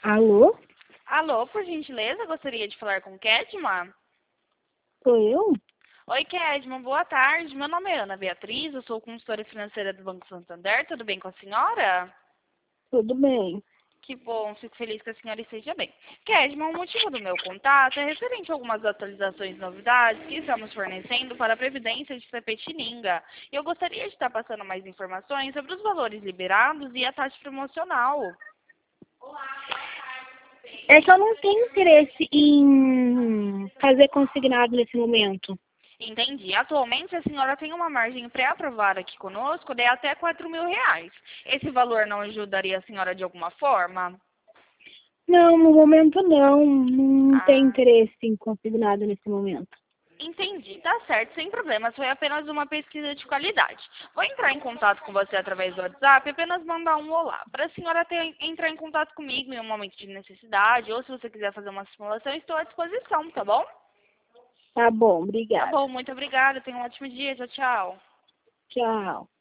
Alô? Alô, por gentileza, gostaria de falar com Kedma? Sou eu? Oi, Kedma, boa tarde. Meu nome é Ana Beatriz, eu sou consultora financeira do Banco Santander. Tudo bem com a senhora? Tudo bem. Que bom, fico feliz que a senhora esteja bem. Kedma, o motivo do meu contato é referente a algumas atualizações e novidades que estamos fornecendo para a Previdência de Tapetininga. E eu gostaria de estar passando mais informações sobre os valores liberados e a taxa promocional. É que eu não tenho interesse em fazer consignado nesse momento. Entendi. Atualmente a senhora tem uma margem pré-aprovada aqui conosco de até R$ 4.000. Esse valor não ajudaria a senhora de alguma forma? Não, no momento não. Não tenho Ah, interesse em consignado nesse momento. entendi. Tá certo, sem problemas. Foi apenas uma pesquisa de qualidade. Vou entrar em contato com você através do WhatsApp e apenas mandar um olá. Para a senhora entrar em contato comigo em um momento de necessidade ou se você quiser fazer uma simulação, estou à disposição, tá bom? Tá bom, Tá obrigada. bom, muito obrigada. Tenha um ótimo dia. Tchau, tchau. Tchau.